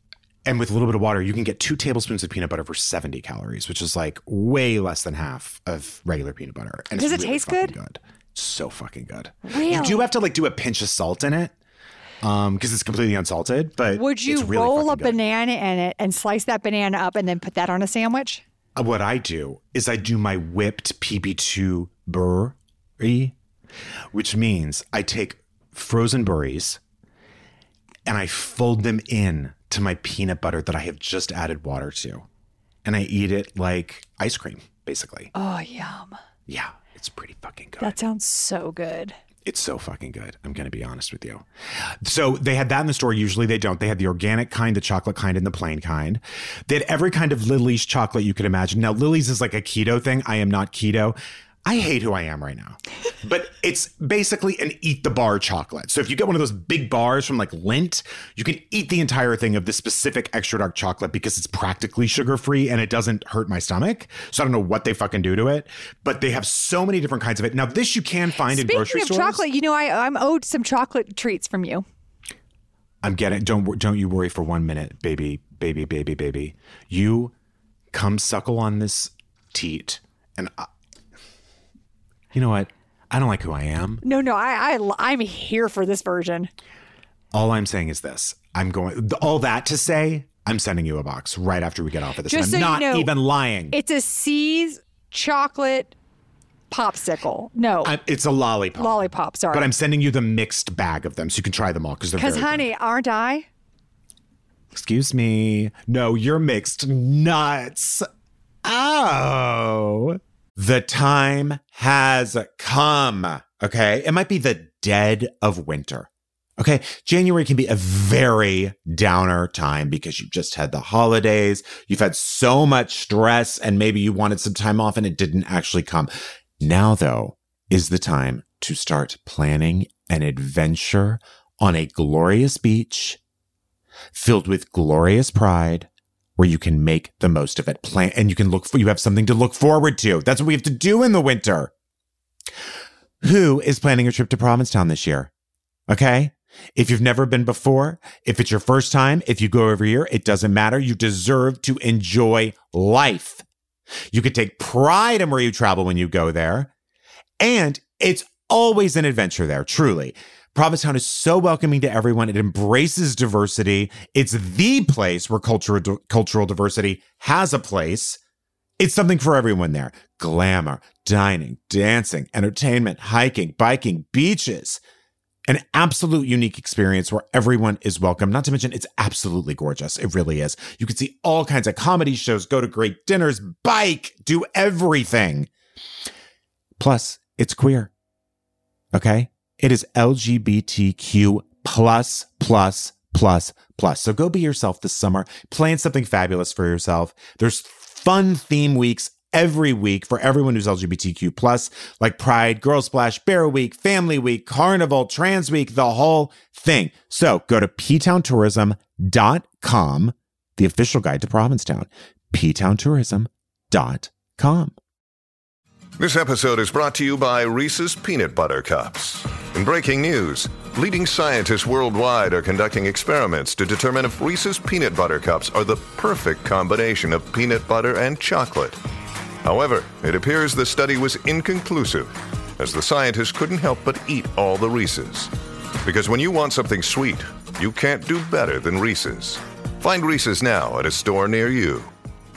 C: and with a little bit of water, you can get two tablespoons of peanut butter for seventy calories, which is like way less than half of regular peanut butter. And
B: Does
C: it's
B: it
C: really
B: taste good?
C: good? So fucking good.
B: Really?
C: You do have to like do a pinch of salt in it um, because it's completely unsalted. But
B: would you
C: it's really
B: roll a
C: good.
B: banana in it and slice that banana up and then put that on a sandwich?
C: Uh, what I do is I do my whipped P B two burrie, which means I take frozen burries and I fold them in to my peanut butter that I have just added water to. And I eat it like ice cream, basically.
B: Oh, yum.
C: Yeah, it's pretty fucking good.
B: That sounds so good.
C: It's so fucking good. I'm going to be honest with you. So they had that in the store. Usually they don't. They had the organic kind, the chocolate kind, and the plain kind. They had every kind of Lily's chocolate you could imagine. Now, Lily's is like a keto thing. I am not keto. I hate who I am right now. But it's basically an eat the bar chocolate. So if you get one of those big bars from like Lindt, you can eat the entire thing of the specific extra dark chocolate because it's practically sugar-free and it doesn't hurt my stomach. So I don't know what they fucking do to it. But they have so many different kinds of it. Now, this you can find
B: Speaking
C: in grocery
B: of
C: stores.
B: chocolate, you know, I, I'm owed some chocolate treats from you.
C: I'm getting, don't, don't you worry for one minute, baby, baby, baby, baby. You come suckle on this teat and I, you know what? I don't like who I am.
B: No, no, I, I, I'm here for this version.
C: All I'm saying is this. I'm going, all that to say, I'm sending you a box right after we get off of this.
B: Just
C: and I'm
B: so
C: not
B: you know,
C: even lying.
B: It's a C's chocolate popsicle. No.
C: I, it's a lollipop.
B: Lollipop, sorry.
C: But I'm sending you the mixed bag of them so you can try them all because they're
B: Because,
C: very
B: honey,
C: good.
B: aren't I?
C: Excuse me. No, you're mixed nuts. Oh. The time has come, okay? It might be the dead of winter, okay? January can be a very downer time because you just had the holidays. You've had so much stress and maybe you wanted some time off and it didn't actually come. Now, though, is the time to start planning an adventure on a glorious beach filled with glorious pride, where you can make the most of it. Plan, and you can look for, you have something to look forward to. That's what we have to do in the winter. Who is planning a trip to Provincetown this year? Okay? If you've never been before, if it's your first time, if you go every year, it doesn't matter. You deserve to enjoy life. You could take pride in where you travel when you go there. And it's always an adventure there, truly. Provincetown is so welcoming to everyone. It embraces diversity. It's the place where cultural cultural diversity has a place. It's something for everyone there. Glamour, dining, dancing, entertainment, hiking, biking, beaches. An absolute unique experience where everyone is welcome. Not to mention, it's absolutely gorgeous. It really is. You can see all kinds of comedy shows, go to great dinners, bike, do everything. Plus, it's queer. Okay? It is L G B T Q plus, plus, plus, plus. So go be yourself this summer. Plan something fabulous for yourself. There's fun theme weeks every week for everyone who's L G B T Q plus, like Pride, Girl Splash, Bear Week, Family Week, Carnival, Trans Week, the whole thing. So go to p town tourism dot com, the official guide to Provincetown, p town tourism dot com.
D: This episode is brought to you by Reese's Peanut Butter Cups. In breaking news, leading scientists worldwide are conducting experiments to determine if Reese's Peanut Butter Cups are the perfect combination of peanut butter and chocolate. However, it appears the study was inconclusive, as the scientists couldn't help but eat all the Reese's. Because when you want something sweet, you can't do better than Reese's. Find Reese's now at a store near you.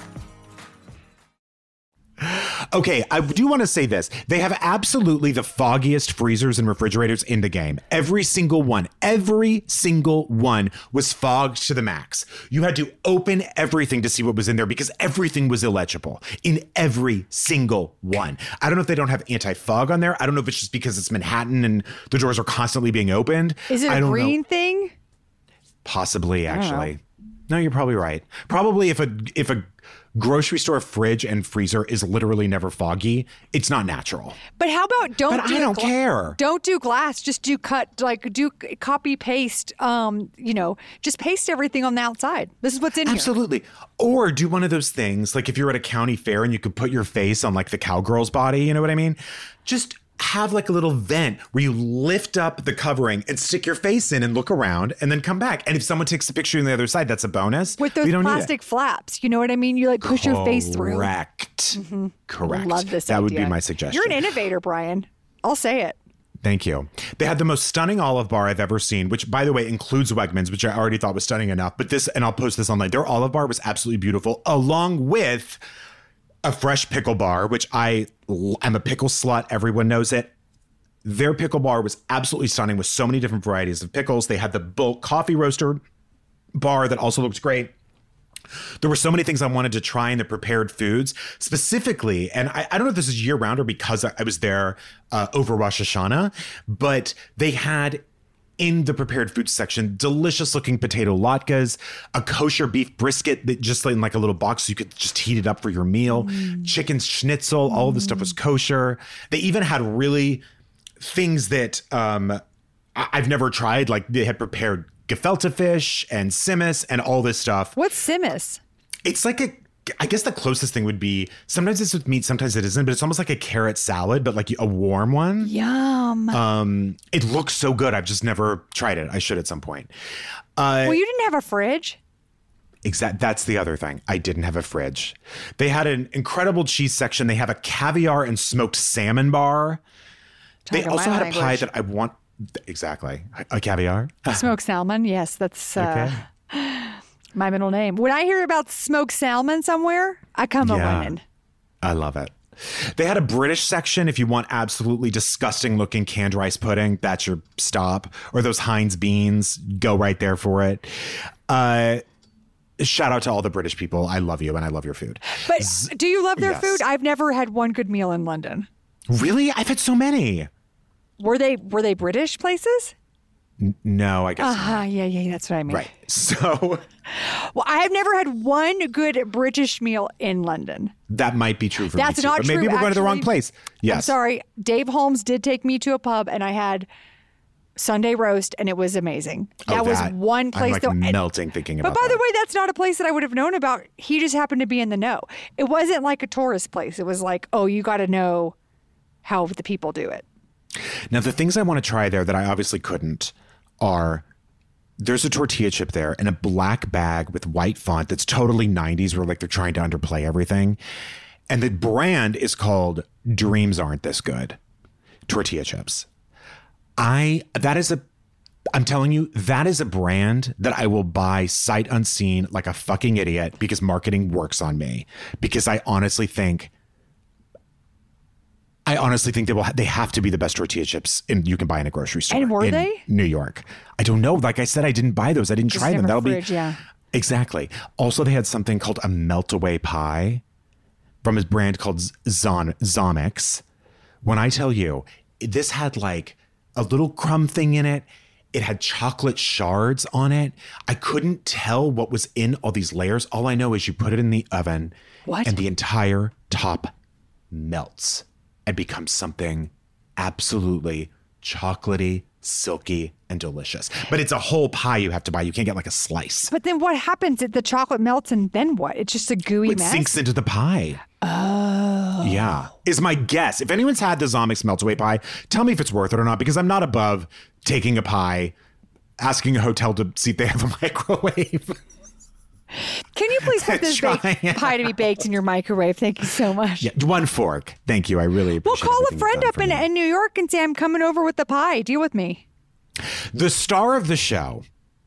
C: Okay, I do want to say this. They have absolutely the foggiest freezers and refrigerators in the game. Every single one, every single one was fogged to the max. You had to open everything to see what was in there because everything was illegible in every single one. I don't know if they don't have anti-fog on there. I don't know if it's just because it's Manhattan and the doors are constantly being opened.
B: Is it
C: I
B: a
C: don't
B: green
C: know.
B: thing?
C: Possibly, actually. No, you're probably right. Probably if a if a grocery store fridge and freezer is literally never foggy, it's not natural.
B: But how about don't
C: But
B: do
C: I don't
B: gla-
C: care.
B: Don't do glass. Just do cut, like do copy paste. Um, you know, just paste everything on the outside. This is what's in
C: Absolutely. Or do one of those things, like if you're at a county fair and you could put your face on like the cowgirl's body, you know what I mean? Just have like a little vent where you lift up the covering and stick your face in and look around and then come back. And if someone takes a picture on the other side, that's a bonus.
B: With those
C: we don't
B: plastic flaps, you know what I mean? You like push your face through.
C: Correct.
B: Mm-hmm.
C: Correct.
B: Love this
C: That
B: idea.
C: would be my suggestion.
B: You're an innovator, Brian. I'll say it.
C: Thank you. They had the most stunning olive bar I've ever seen, which, by the way, includes Wegmans, which I already thought was stunning enough. But this, and I'll post this online, their olive bar was absolutely beautiful, along with a fresh pickle bar, which I am a pickle slut. Everyone knows it. Their pickle bar was absolutely stunning with so many different varieties of pickles. They had the bulk coffee roaster bar that also looked great. There were so many things I wanted to try in the prepared foods specifically. And I, I don't know if this is year round or because I was there uh, over Rosh Hashanah, but they had in the prepared foods section, delicious looking potato latkes, a kosher beef brisket that just in like a little box so you could just heat it up for your meal, mm. chicken schnitzel, all of the stuff was kosher. They even had really things that um, I- I've never tried. Like they had prepared gefilte fish and simmis and all this stuff.
B: What's simmis?
C: It's like a, I guess the closest thing would be, sometimes it's with meat, sometimes it isn't, but it's almost like a carrot salad, but like a warm one.
B: Yum.
C: Um, it looks so good. I've just never tried it. I should at some point. Uh,
B: well, you didn't have a fridge.
C: Exact. That's the other thing. I didn't have a fridge. They had an incredible cheese section. They have a caviar and smoked salmon bar. Talk they also had language. a pie that I want. Exactly. A caviar.
B: Smoked salmon. Yes, that's uh, okay. My middle name. When I hear about smoked salmon somewhere, I come
C: yeah,
B: a winning.
C: I love it. They had a British section if you want absolutely disgusting looking canned rice pudding. That's your stop. Or those Heinz beans. Go right there for it. Uh, shout out to all the British people. I love you and I love your food.
B: But do you love their
C: yes.
B: food? I've never had one good meal in London.
C: Really? I've had so many.
B: Were they were they British places?
C: N- no, I guess
B: Uh-huh,
C: not.
B: yeah, yeah, that's what I mean.
C: Right. So.
B: Well, I have never had one good British meal in London.
C: That might be true for
B: that's
C: me too.
B: Not
C: but
B: true.
C: Maybe we're
B: Actually,
C: going to the wrong place. Yes.
B: I'm sorry. Dave Holmes did take me to a pub and I had Sunday roast and it was amazing. That,
C: oh,
B: was
C: that.
B: one place.
C: I'm like
B: though,
C: melting
B: and,
C: thinking about
B: But by
C: that.
B: the way, that's not a place that I would have known about. He just happened to be in the know. It wasn't like a tourist place. It was like, oh, you got to know how the people do it.
C: Now, the things I want to try there that I obviously couldn't are there's a tortilla chip there in a black bag with white font that's totally nineties where like they're trying to underplay everything. And the brand is called Dreams Aren't This Good tortilla chips. I that is a I'm telling you, that is a brand that I will buy sight unseen like a fucking idiot because marketing works on me. Because I honestly think I honestly think they will. Ha- they have to be the best tortilla chips in, you can buy in a grocery store.
B: And were
C: in
B: they?
C: New York? I don't know. Like I said, I didn't buy those. I didn't try them. That'll
B: fridge,
C: be
B: yeah.
C: Exactly. Also, they had something called a melt-away pie from a brand called Zon Zomix. When I tell you, this had like a little crumb thing in it. It had chocolate shards on it. I couldn't tell what was in all these layers. All I know is you put it in the oven,
B: what?
C: and the entire top melts and becomes something absolutely chocolatey, silky, and delicious. But it's a whole pie you have to buy. You can't get like a slice.
B: But then what happens? The chocolate melts and then what? It's just a gooey
C: It
B: mess?
C: sinks into the pie.
B: Oh.
C: Yeah. Is my guess. If anyone's had the Zomix melt-away pie, tell me if it's worth it or not, because I'm not above taking a pie, asking a hotel to see if they have a microwave.
B: Can you please put this
C: Try.
B: baked pie to be baked in your microwave? Thank you so much.
C: Yeah, one fork. Thank you. I really
B: Well,
C: appreciate
B: call a
C: everything
B: friend
C: you've done
B: up
C: for
B: in,
C: me.
B: in New York and say, I'm coming over with the pie. Deal with me.
C: The star of the show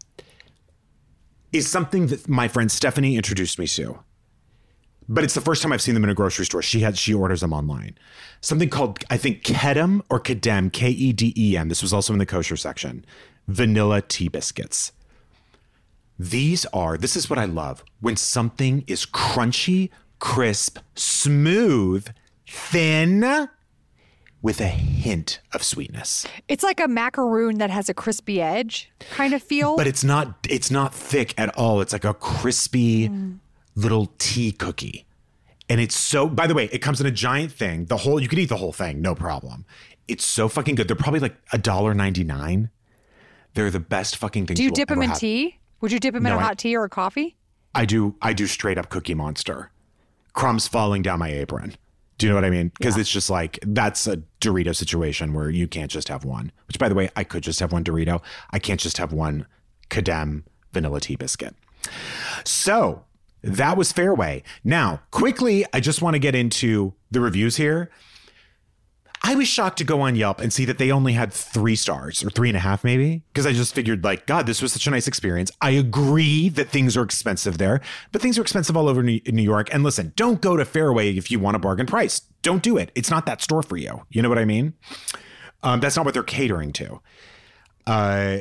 C: is something that my friend Stephanie introduced me to. But it's the first time I've seen them in a grocery store. She had she orders them online. Something called, I think, Kedem or Kedem, K E D E M. This was also in the kosher section. Vanilla tea biscuits. These are, this is what I love. When something is crunchy, crisp, smooth, thin, with a hint of sweetness.
B: It's like a macaroon that has a crispy edge kind of feel.
C: But it's not, it's not thick at all. It's like a crispy mm. little tea cookie. And it's so, by the way, it comes in a giant thing. The whole, you could eat the whole thing, no problem. It's so fucking good. They're probably like one dollar ninety-nine. They're the best fucking things.
B: Do you,
C: you
B: dip them in
C: have.
B: tea? Would you dip them
C: no,
B: in a
C: I,
B: hot tea or a coffee?
C: I do. I do straight up Cookie Monster. Crumbs falling down my apron. Do you know what I mean? Because
B: Yeah.
C: it's just like, that's a Dorito situation where you can't just have one. Which, by the way, I could just have one Dorito. I can't just have one Cadem vanilla tea biscuit. So that was Fairway. Now, quickly, I just want to get into the reviews here. I was shocked to go on Yelp and see that they only had three stars or three and a half, maybe, because I just figured, like, God, this was such a nice experience. I agree that things are expensive there, but things are expensive all over New York. And listen, don't go to Fairway if you want a bargain price. Don't do it. It's not that store for you. You know what I mean? Um, that's not what they're catering to. Uh,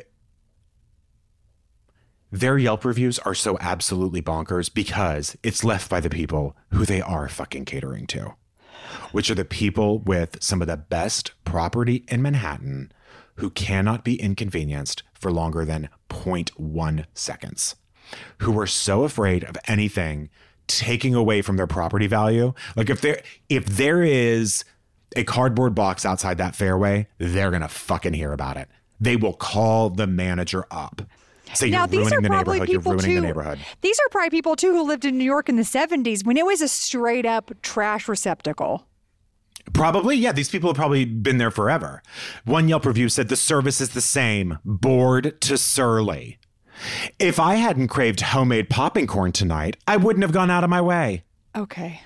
C: their Yelp reviews are so absolutely bonkers because it's left by the people who they are fucking catering to, which are the people with some of the best property in Manhattan who cannot be inconvenienced for longer than zero point one seconds, who are so afraid of anything taking away from their property value. Like if there, if there is a cardboard box outside that Fairway, they're going to fucking hear about it. They will call the manager up. Say,
B: Now,
C: you're
B: these
C: ruining
B: are
C: the
B: probably
C: neighborhood. You're
B: people
C: ruining
B: too.
C: the neighborhood.
B: These are probably people too who lived in New York in the seventies when it was a straight up trash receptacle.
C: Probably, yeah. These people have probably been there forever. One Yelp review said the service is the same, bored to surly. If I hadn't craved homemade popping corn tonight, I wouldn't have gone out of my way.
B: Okay.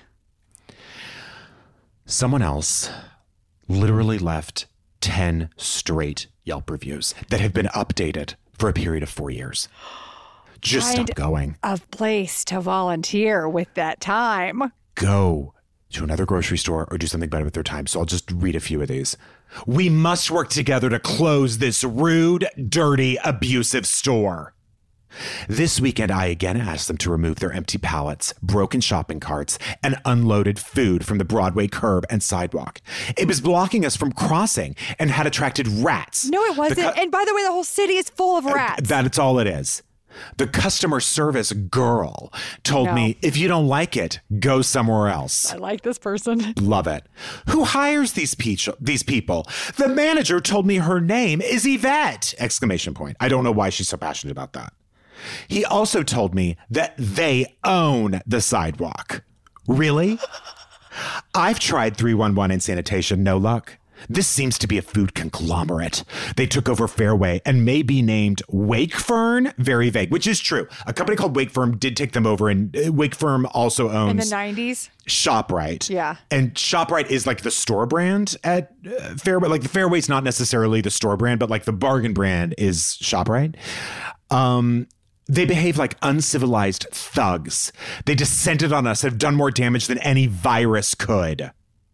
C: Someone else literally left ten straight Yelp reviews that have been updated for a period of four years. Just
B: Find
C: stop going.
B: A place to volunteer with that time.
C: Go to another grocery store or do something better with their time. So I'll just read a few of these. We must work together to close this rude, dirty, abusive store. This weekend, I again asked them to remove their empty pallets, broken shopping carts, and unloaded food from the Broadway curb and sidewalk. It was blocking us from crossing and had attracted rats.
B: No, it wasn't.
C: cu-
B: And by the way, the whole city is full of rats.
C: That's all it is. The customer service girl told
B: No.
C: me, if you don't like it, go somewhere else.
B: I like this person.
C: Love it. Who hires these peach- these people? The manager told me her name is Yvette! Exclamation point. I don't know why she's so passionate about that. He also told me that they own the sidewalk. Really? I've tried three one one and sanitation, no luck. This seems to be a food conglomerate. They took over Fairway and may be named Wakefern. Very vague, which is true. A company called Wakefern did take them over, and Wakefern also owns
B: In the nineties?
C: ShopRite.
B: Yeah.
C: And ShopRite is like the store brand at uh, Fairway. Like the Fairway's not necessarily the store brand, but like the bargain brand is ShopRite. Um, They behave like uncivilized thugs. They descended on us and have done more damage than any virus could.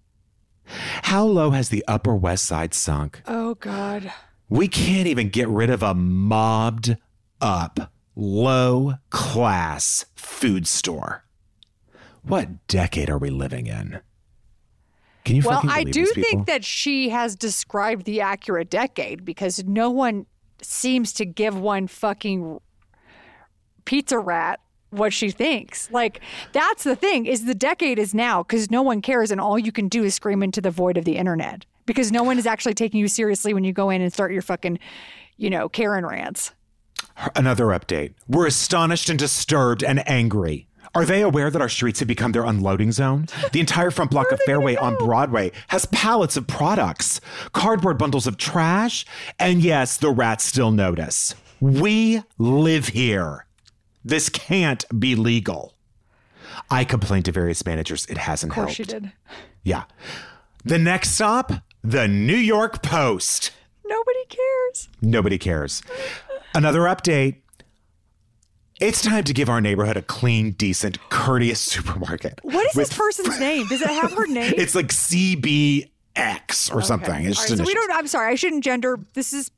C: How low has the Upper West Side sunk?
B: Oh, God.
C: We can't even get rid of a mobbed up, low class food store. What decade are we living in? Can you
B: Well,
C: fucking
B: I
C: believe
B: do
C: these people?
B: think that she has described the accurate decade because no one seems to give one fucking pizza rat what she thinks. Like, that's the thing, is the decade is now because no one cares and all you can do is scream into the void of the internet because no one is actually taking you seriously when you go in and start your fucking, you know, Karen rants.
C: Another update. We're astonished and disturbed and angry. Are they aware that our streets have become their unloading zone? The entire front block of Fairway on Broadway has pallets of products, cardboard bundles of trash, and yes, the rats still notice. We live here. This can't be legal. I complained to various managers. It hasn't
B: Of course
C: helped.
B: she did.
C: Yeah. The next stop, the New York Post.
B: Nobody cares.
C: Nobody cares. Another update. It's time to give our neighborhood a clean, decent, courteous supermarket.
B: What is
C: with-
B: this person's name? Does it have her name?
C: It's like C B X or something.
B: Okay.
C: It's
B: All
C: just
B: right, so we
C: initials.
B: don't. I'm sorry. I shouldn't gender. This is.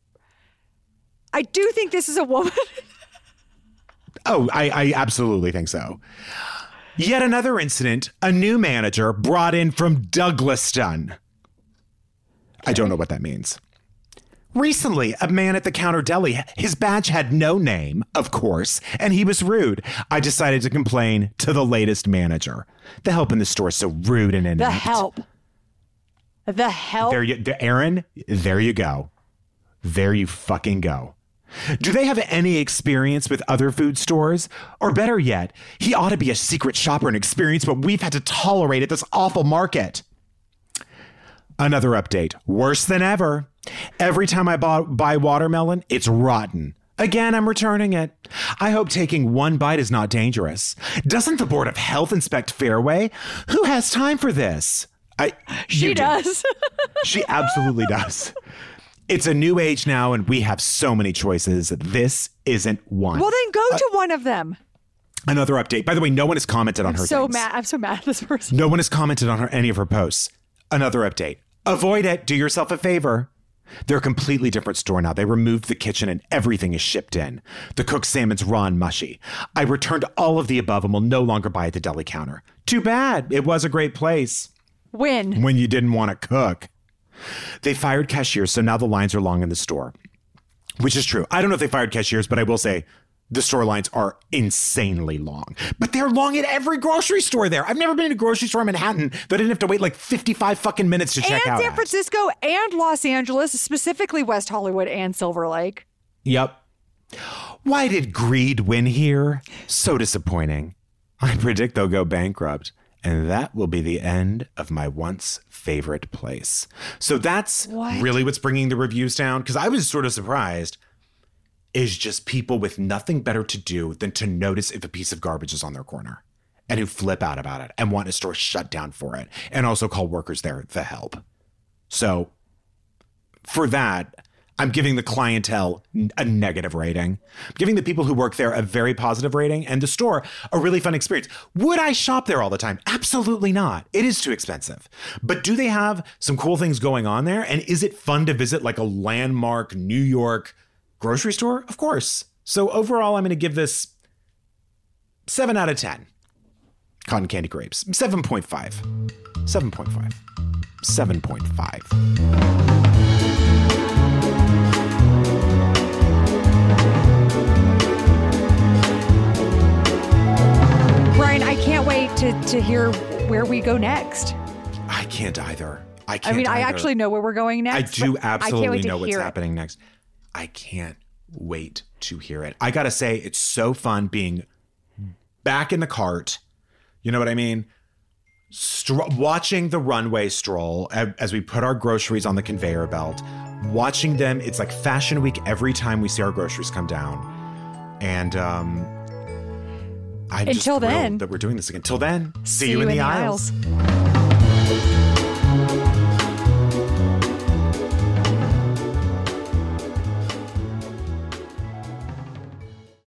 B: I do think this is a woman.
C: Oh, I, I absolutely think so. Yet another incident, a new manager brought in from Douglaston. I don't know what that means. Recently, a man at the counter deli, his badge had no name, of course, and he was rude. I decided to complain to the latest manager. The help in the store is so rude and inept.
B: The help. The help.
C: There you, the, Aaron, there you go. There you fucking go. Do they have any experience with other food stores? Or better yet, he ought to be a secret shopper and experience what we've had to tolerate at this awful market. Another update. Worse than ever. Every time I buy, buy watermelon, it's rotten. Again, I'm returning it. I hope taking one bite is not dangerous. Doesn't the Board of Health inspect Fairway? Who has time for this? I,
B: she does.
C: She absolutely does. It's a new age now, and we have so many choices. This isn't one.
B: Well, then go
C: uh,
B: to one of them.
C: Another update. By the way, no one has commented on
B: I'm
C: her
B: so
C: things.
B: mad. I'm so mad at this person.
C: No one has commented on her any of her posts. Another update. Avoid it. Do yourself a favor. They're a completely different store now. They removed the kitchen and everything is shipped in. The cooked salmon's raw and mushy. I returned all of the above and will no longer buy at the deli counter. Too bad. It was a great place.
B: When?
C: When you didn't want to cook. They fired cashiers, so now the lines are long in the store. Which is true. I don't know if they fired cashiers, but I will say the store lines are insanely long. But they're long at every grocery store there. I've never been in a grocery store in Manhattan that I didn't have to wait like fifty-five fucking minutes to check
B: and
C: out.
B: And San
C: at.
B: Francisco and Los Angeles, specifically West Hollywood and Silver Lake.
C: Yep. Why did greed win here? So disappointing. I predict they'll go bankrupt. And that will be the end of my once favorite place. So that's
B: what? really
C: what's bringing the reviews down. Because I was sort of surprised. Is just people with nothing better to do than to notice if a piece of garbage is on their corner and who flip out about it and want a store shut down for it and also call workers there the help. So for that, I'm giving the clientele a negative rating. I'm giving the people who work there a very positive rating and the store a really fun experience. Would I shop there all the time? Absolutely not. It is too expensive. But do they have some cool things going on there? And is it fun to visit like a landmark New York grocery store? Of course. So overall, I'm going to give this seven out of ten. Cotton candy grapes. seven point five. seven point five. seven point five.
B: Brian, I can't wait to, to hear where we go next.
C: I can't either. I can't
B: I mean,
C: either.
B: I actually know where we're going next.
C: I do absolutely
B: I
C: know what's happening next. I can't wait to hear it. I got to say, it's so fun being back in the cart. You know what I mean? Str- watching the runway stroll as we put our groceries on the conveyor belt, watching them. It's like Fashion Week every time we see our groceries come down. And um, I'm
B: Until
C: just thrilled
B: then,
C: that we're doing this again. Until then, see,
B: see
C: you in,
B: in
C: the,
B: the
C: aisles.
B: aisles.